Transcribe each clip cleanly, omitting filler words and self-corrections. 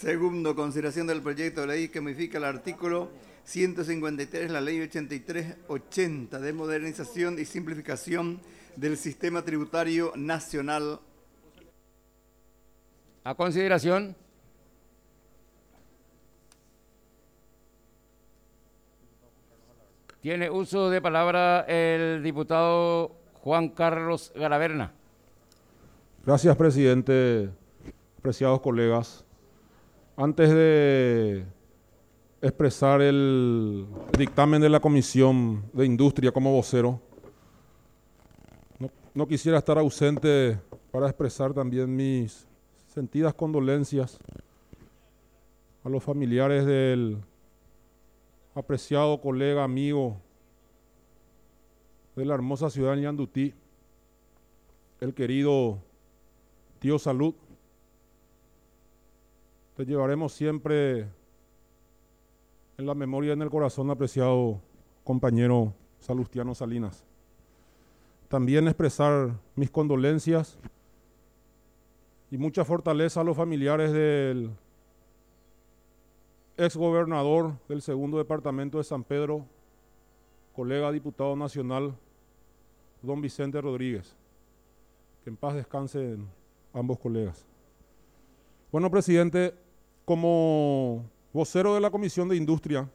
Segundo, consideración del proyecto de ley que modifica el artículo 153, la ley 8380 de modernización y simplificación del sistema tributario nacional. A consideración. Tiene uso de palabra el diputado Juan Carlos Garaverna. Gracias, presidente. Apreciados colegas. Antes de expresar el dictamen de la Comisión de Industria como vocero, no quisiera estar ausente para expresar también mis sentidas condolencias a los familiares del apreciado colega, amigo de la hermosa ciudad de Ñandutí, el querido tío Salud. Te llevaremos siempre en la memoria y en el corazón, apreciado compañero Salustiano Salinas. También expresar mis condolencias y mucha fortaleza a los familiares del exgobernador del segundo departamento de San Pedro, colega diputado nacional, don Vicente Rodríguez. Que en paz descansen ambos colegas. Bueno, presidente, como vocero de la Comisión de Industria,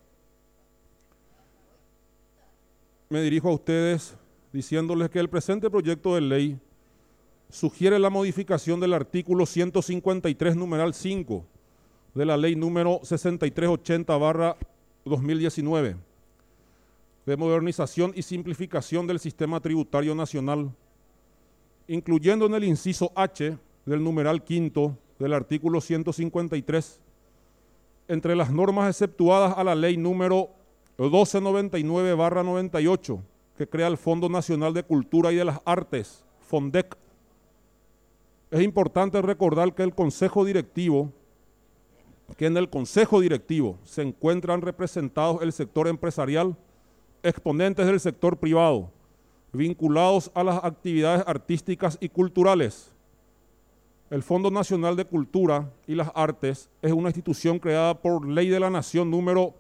me dirijo a ustedes diciéndoles que el presente proyecto de ley sugiere la modificación del artículo 153, numeral 5, de la ley número 6380/2019, de modernización y simplificación del sistema tributario nacional, incluyendo en el inciso H del numeral 5 del artículo 153, entre las normas exceptuadas a la ley número 1299/98, que crea el Fondo Nacional de Cultura y de las Artes, FONDEC. Es importante recordar que en el Consejo Directivo se encuentran representados el sector empresarial, exponentes del sector privado, vinculados a las actividades artísticas y culturales. El Fondo Nacional de Cultura y las Artes es una institución creada por Ley de la Nación número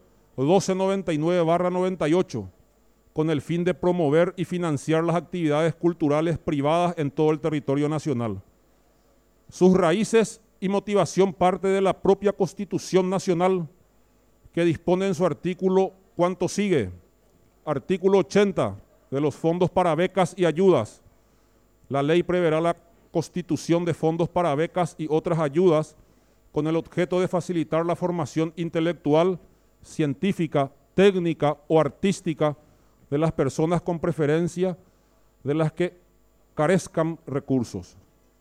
1299/98, con el fin de promover y financiar las actividades culturales privadas en todo el territorio nacional. Sus raíces y motivación parte de la propia Constitución Nacional, que dispone en su artículo cuanto sigue. Artículo 80 de los fondos para becas y ayudas. La ley preverá la constitución de fondos para becas y otras ayudas con el objeto de facilitar la formación intelectual, científica, técnica o artística de las personas con preferencia de las que carezcan recursos.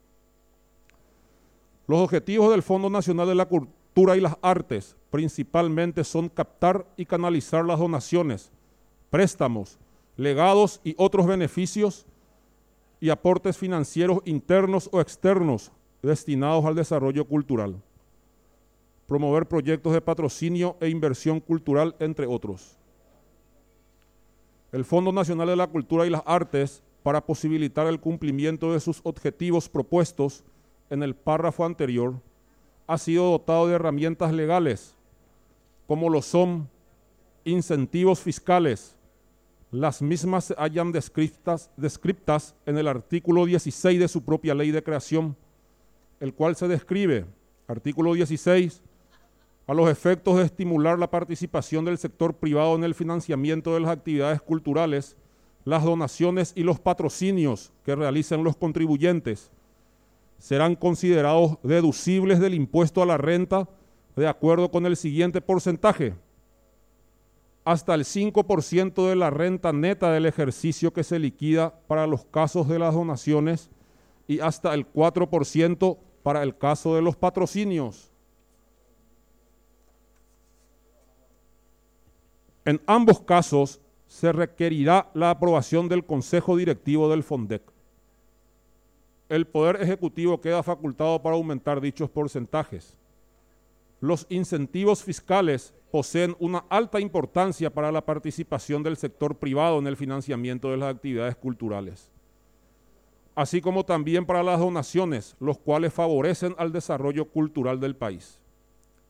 Los objetivos del Fondo Nacional de la Cultura y las Artes principalmente son captar y canalizar las donaciones, préstamos, legados y otros beneficios y aportes financieros internos o externos destinados al desarrollo cultural, promover proyectos de patrocinio e inversión cultural, entre otros. El Fondo Nacional de la Cultura y las Artes, para posibilitar el cumplimiento de sus objetivos propuestos en el párrafo anterior, ha sido dotado de herramientas legales, como lo son incentivos fiscales. Las mismas se hallan descriptas en el artículo 16 de su propia ley de creación, el cual se describe, artículo 16, a los efectos de estimular la participación del sector privado en el financiamiento de las actividades culturales, las donaciones y los patrocinios que realicen los contribuyentes serán considerados deducibles del impuesto a la renta de acuerdo con el siguiente porcentaje: hasta el 5% de la renta neta del ejercicio que se liquida para los casos de las donaciones y hasta el 4% para el caso de los patrocinios. En ambos casos se requerirá la aprobación del Consejo Directivo del FONDEC. El Poder Ejecutivo queda facultado para aumentar dichos porcentajes. Los incentivos fiscales poseen una alta importancia para la participación del sector privado en el financiamiento de las actividades culturales, así como también para las donaciones, los cuales favorecen al desarrollo cultural del país.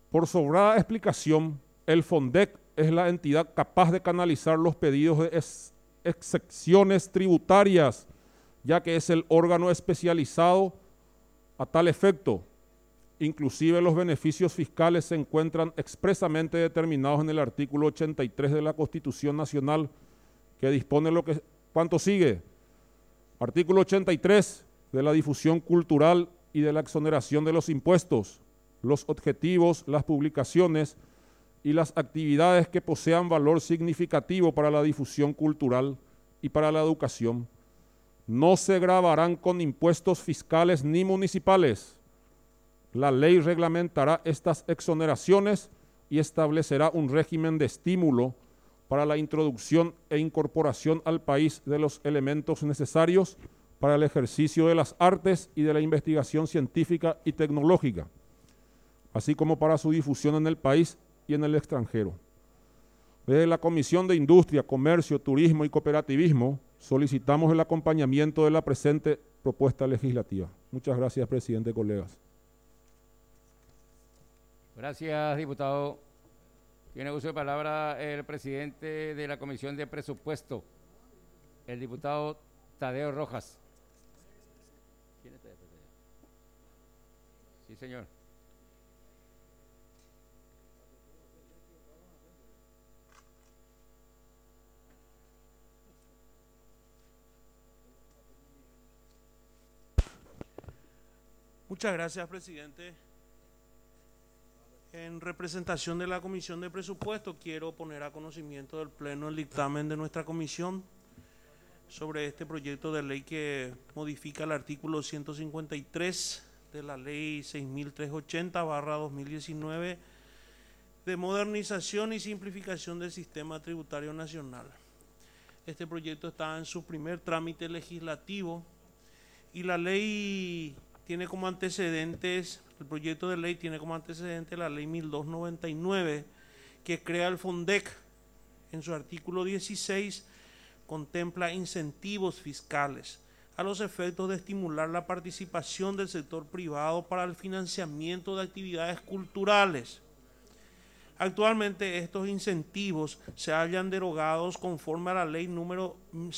Por sobrada explicación, el FONDEC es la entidad capaz de canalizar los pedidos de excepciones tributarias, ya que es el órgano especializado a tal efecto. Inclusive los beneficios fiscales se encuentran expresamente determinados en el artículo 83 de la Constitución Nacional, que dispone cuánto sigue. Artículo 83 de la difusión cultural y de la exoneración de los impuestos, los objetivos, las publicaciones y las actividades que posean valor significativo para la difusión cultural y para la educación no se gravarán con impuestos fiscales ni municipales. La ley reglamentará estas exoneraciones y establecerá un régimen de estímulo para la introducción e incorporación al país de los elementos necesarios para el ejercicio de las artes y de la investigación científica y tecnológica, así como para su difusión en el país y en el extranjero. Desde la Comisión de Industria, Comercio, Turismo y Cooperativismo solicitamos el acompañamiento de la presente propuesta legislativa. Muchas gracias, presidente, colegas. Gracias, diputado. Tiene uso de palabra el presidente de la Comisión de Presupuesto, el diputado Tadeo Rojas. ¿Quién está? Sí, señor. Muchas gracias, presidente. En representación de la Comisión de Presupuesto, quiero poner a conocimiento del Pleno el dictamen de nuestra comisión sobre este proyecto de ley que modifica el artículo 153 de la Ley 6.380/2019 de modernización y simplificación del sistema tributario nacional. Este proyecto está en su primer trámite legislativo y la ley tiene como antecedentes, el proyecto de ley tiene como antecedente la ley 1299, que crea el FONDEC. En su artículo 16 contempla incentivos fiscales a los efectos de estimular la participación del sector privado para el financiamiento de actividades culturales. Actualmente estos incentivos se hallan derogados conforme a la ley número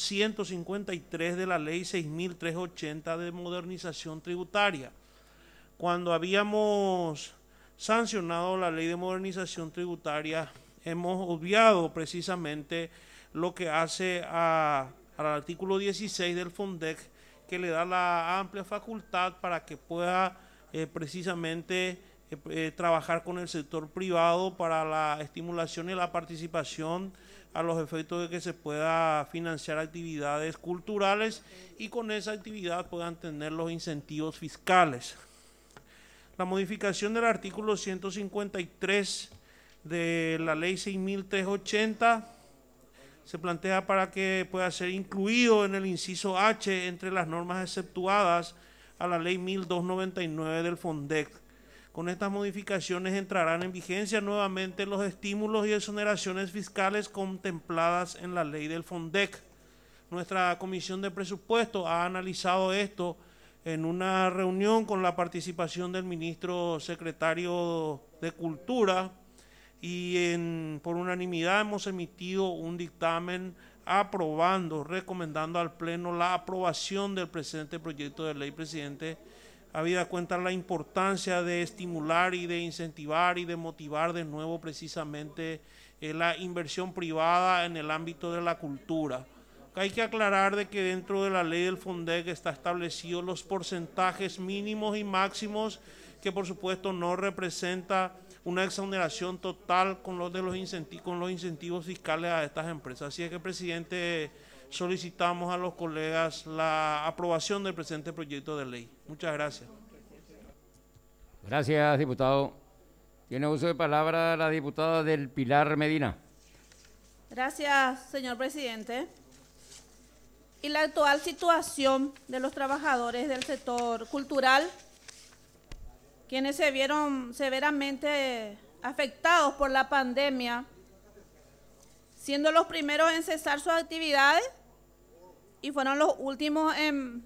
153 de la ley 6.380 de modernización tributaria. Cuando habíamos sancionado la ley de modernización tributaria, hemos obviado precisamente lo que hace al artículo 16 del FONDEC, que le da la amplia facultad para que pueda precisamente trabajar con el sector privado para la estimulación y la participación a los efectos de que se pueda financiar actividades culturales y con esa actividad puedan tener los incentivos fiscales. La modificación del artículo 153 de la ley 6.380 se plantea para que pueda ser incluido en el inciso H entre las normas exceptuadas a la ley 1299 del FONDEC. Con estas modificaciones entrarán en vigencia nuevamente los estímulos y exoneraciones fiscales contempladas en la ley del FONDEC. Nuestra Comisión de Presupuesto ha analizado esto en una reunión con la participación del ministro secretario de Cultura y por unanimidad hemos emitido un dictamen recomendando al Pleno la aprobación del presente proyecto de ley, presidente, habida cuenta la importancia de estimular y de incentivar y de motivar de nuevo precisamente la inversión privada en el ámbito de la cultura. Hay que aclarar de que dentro de la ley del FONDEC está establecidos los porcentajes mínimos y máximos, que por supuesto no representa una exoneración total con los incentivos fiscales a estas empresas. Así es que, presidente, solicitamos a los colegas la aprobación del presente proyecto de ley. Muchas gracias. Gracias, diputado. Tiene uso de palabra la diputada del Pilar Medina. Gracias, señor presidente. Y la actual situación de los trabajadores del sector cultural, quienes se vieron severamente afectados por la pandemia, siendo los primeros en cesar sus actividades y fueron los últimos en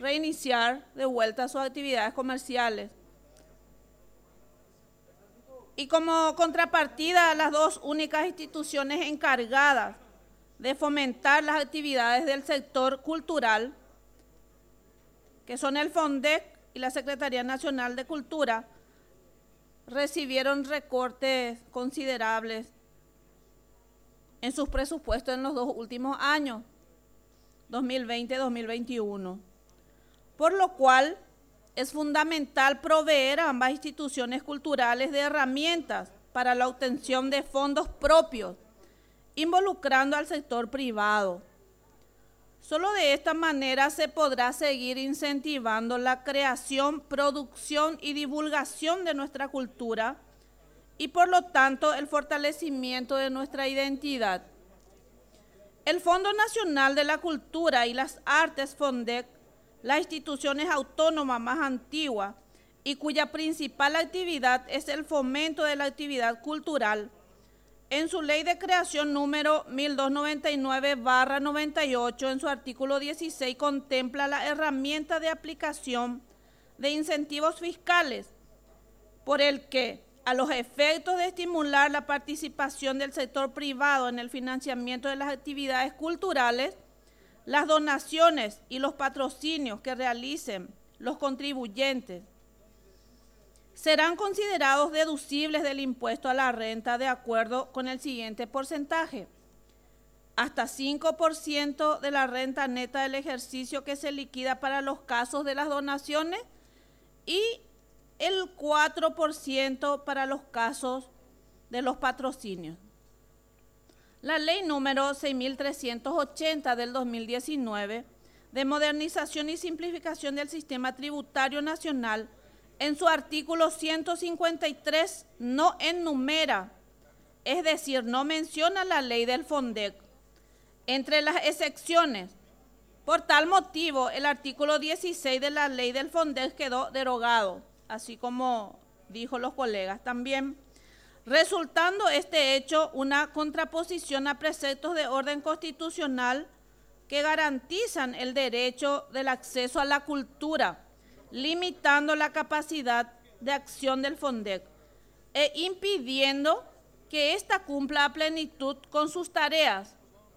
reiniciar de vuelta sus actividades comerciales. Y como contrapartida, las dos únicas instituciones encargadas de fomentar las actividades del sector cultural, que son el FONDEC y la Secretaría Nacional de Cultura, recibieron recortes considerables en sus presupuestos en los dos últimos años, 2020 y 2021. Por lo cual, es fundamental proveer a ambas instituciones culturales de herramientas para la obtención de fondos propios, involucrando al sector privado. Solo de esta manera se podrá seguir incentivando la creación, producción y divulgación de nuestra cultura y, por lo tanto, el fortalecimiento de nuestra identidad. El Fondo Nacional de la Cultura y las Artes, FONDEC, las instituciones autónomas más antiguas y cuya principal actividad es el fomento de la actividad cultural, en su ley de creación número 1299/98, en su artículo 16, contempla la herramienta de aplicación de incentivos fiscales, por el que, a los efectos de estimular la participación del sector privado en el financiamiento de las actividades culturales, las donaciones y los patrocinios que realicen los contribuyentes serán considerados deducibles del impuesto a la renta de acuerdo con el siguiente porcentaje: hasta 5% de la renta neta del ejercicio que se liquida para los casos de las donaciones y el 4% para los casos de los patrocinios. La ley número 6380 del 2019 de modernización y simplificación del sistema tributario nacional, en su artículo 153 no enumera, es decir, no menciona la ley del FONDEC entre las excepciones. Por tal motivo, el artículo 16 de la ley del FONDEC quedó derogado, así como dijo los colegas también, resultando este hecho una contraposición a preceptos de orden constitucional que garantizan el derecho del acceso a la cultura, limitando la capacidad de acción del FONDEC e impidiendo que ésta cumpla a plenitud con sus tareas.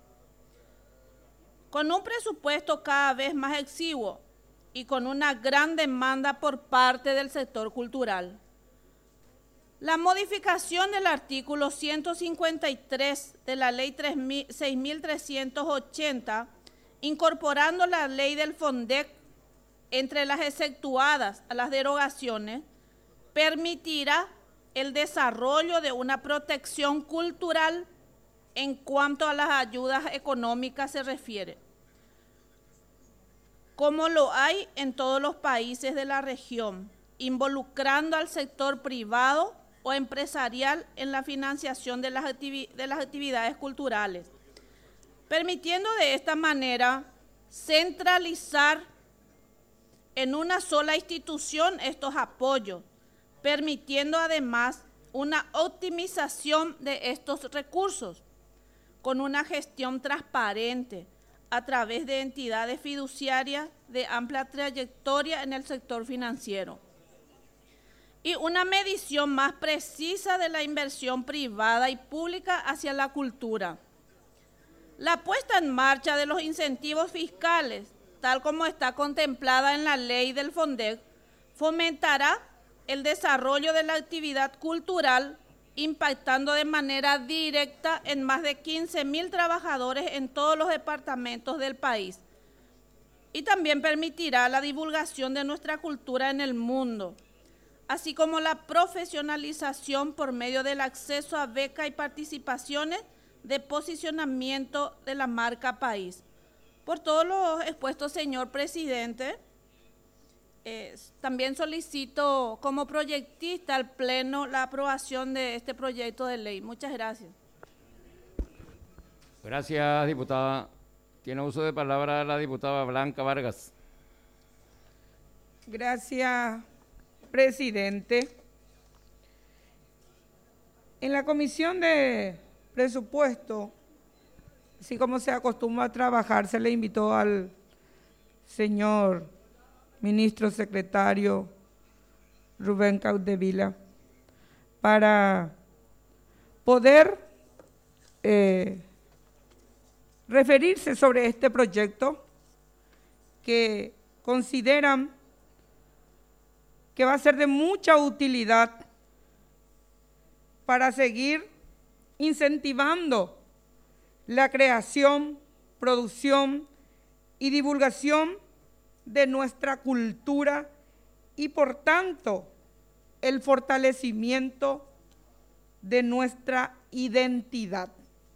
Con un presupuesto cada vez más exiguo y con una gran demanda por parte del sector cultural, la modificación del artículo 153 de la ley 6380, incorporando la ley del FONDEC entre las exceptuadas a las derogaciones, permitirá el desarrollo de una protección cultural en cuanto a las ayudas económicas se refiere, como lo hay en todos los países de la región, involucrando al sector privado o empresarial en la financiación de las actividades culturales, permitiendo de esta manera centralizar en una sola institución estos apoyos, permitiendo además una optimización de estos recursos con una gestión transparente a través de entidades fiduciarias de amplia trayectoria en el sector financiero y una medición más precisa de la inversión privada y pública hacia la cultura. La puesta en marcha de los incentivos fiscales, tal como está contemplada en la ley del FONDEC, fomentará el desarrollo de la actividad cultural, impactando de manera directa en más de 15.000 trabajadores en todos los departamentos del país. Y también permitirá la divulgación de nuestra cultura en el mundo, así como la profesionalización por medio del acceso a becas y participaciones de posicionamiento de la marca país. Por todo lo expuesto, señor presidente, también solicito como proyectista al Pleno la aprobación de este proyecto de ley. Muchas gracias. Gracias, diputada. Tiene uso de palabra la diputada Blanca Vargas. Gracias, presidente. En la Comisión de Presupuesto, así como se acostumbra a trabajar, se le invitó al señor ministro secretario Rubén Caudevila para poder referirse sobre este proyecto que consideran que va a ser de mucha utilidad para seguir incentivando la creación, producción y divulgación de nuestra cultura y, por tanto, el fortalecimiento de nuestra identidad.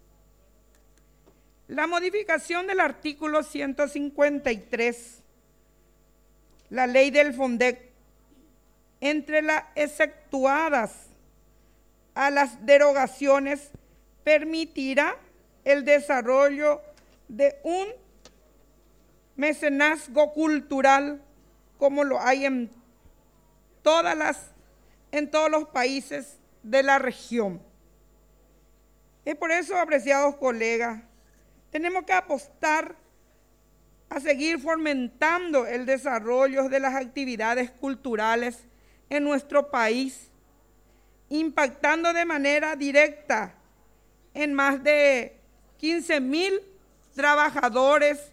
La modificación del artículo 153, la ley del FONDEC, entre las exceptuadas a las derogaciones, permitirá el desarrollo de un mecenazgo cultural como lo hay en todos los países de la región. Es por eso, apreciados colegas, tenemos que apostar a seguir fomentando el desarrollo de las actividades culturales en nuestro país, impactando de manera directa en más de 15.000 trabajadores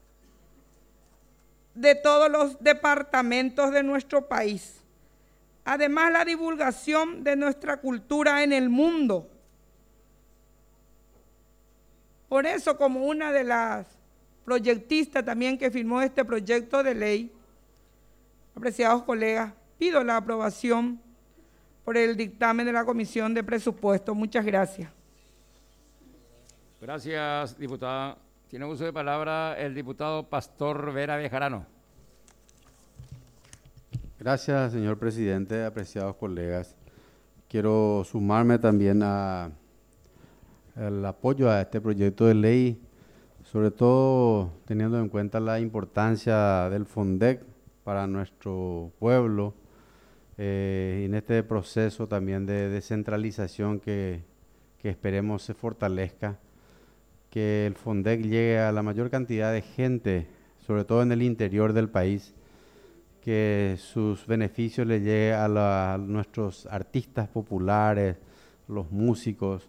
de todos los departamentos de nuestro país. Además, la divulgación de nuestra cultura en el mundo. Por eso, como una de las proyectistas también que firmó este proyecto de ley, apreciados colegas, pido la aprobación por el dictamen de la Comisión de Presupuesto. Muchas gracias. Gracias, diputada. Tiene uso de palabra el diputado Pastor Vera Bejarano. Gracias, señor presidente, apreciados colegas. Quiero sumarme también al apoyo a este proyecto de ley, sobre todo teniendo en cuenta la importancia del FONDEC para nuestro pueblo, en este proceso también de descentralización que esperemos se fortalezca, que el FONDEC llegue a la mayor cantidad de gente, sobre todo en el interior del país, que sus beneficios le lleguen a nuestros artistas populares, los músicos,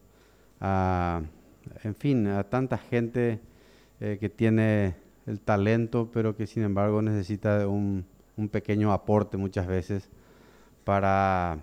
en fin, a tanta gente que tiene el talento, pero que sin embargo necesita un pequeño aporte muchas veces para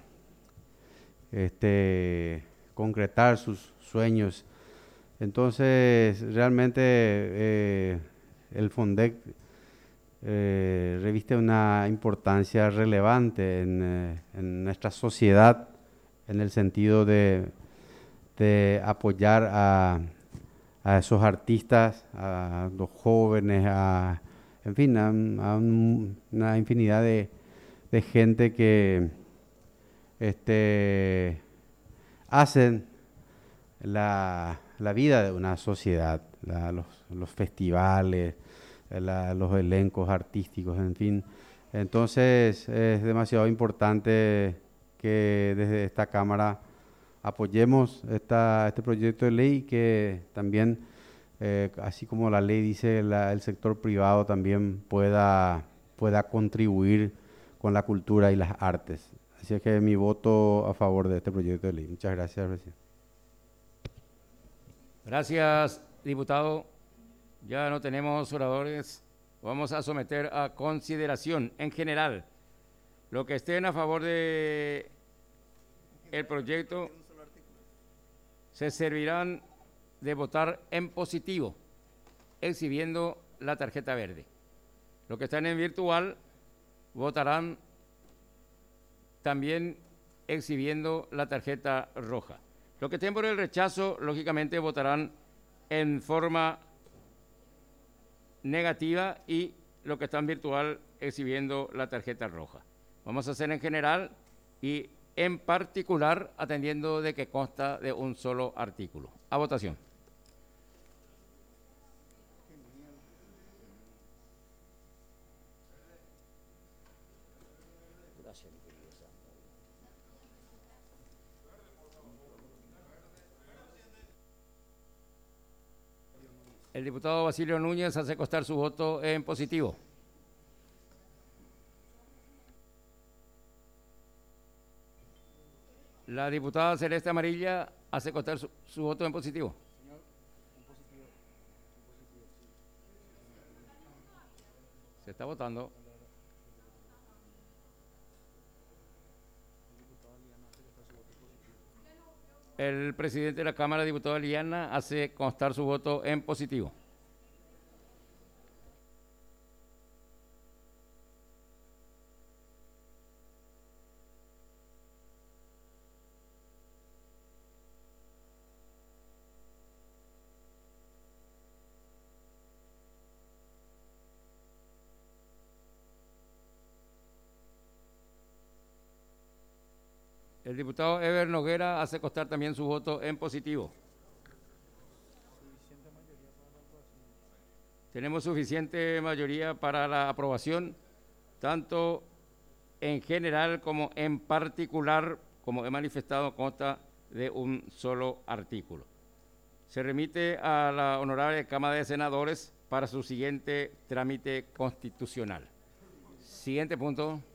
concretar sus sueños. Entonces, realmente el FONDEC reviste una importancia relevante en nuestra sociedad, en el sentido de apoyar a esos artistas, a los jóvenes, en fin, a una infinidad de gente que hacen la vida de una sociedad, los festivales, los elencos artísticos, en fin. Entonces es demasiado importante que desde esta Cámara apoyemos este proyecto de ley, que también, así como la ley dice, el sector privado también pueda contribuir con la cultura y las artes. Así es que mi voto a favor de este proyecto de ley. Muchas gracias, presidente. Gracias, diputado. Ya no tenemos oradores. Vamos a someter a consideración en general lo que estén a favor de el proyecto. Se servirán de votar en positivo, exhibiendo la tarjeta verde. Los que están en virtual votarán también exhibiendo la tarjeta roja. Los que estén por el rechazo, lógicamente, votarán en forma negativa, y los que están virtual exhibiendo la tarjeta roja. Vamos a hacer en general y en particular, atendiendo de que consta de un solo artículo. A votación. El diputado Basilio Núñez hace constar su voto en positivo. La diputada Celeste Amarilla hace constar su voto en positivo. Se está votando. El presidente de la Cámara, diputado Liana, hace constar su voto en positivo. El diputado Ever Noguera hace constar también su voto en positivo. Tenemos suficiente mayoría para la aprobación, tanto en general como en particular, como he manifestado, consta de un solo artículo. Se remite a la Honorable Cámara de Senadores para su siguiente trámite constitucional. Siguiente punto.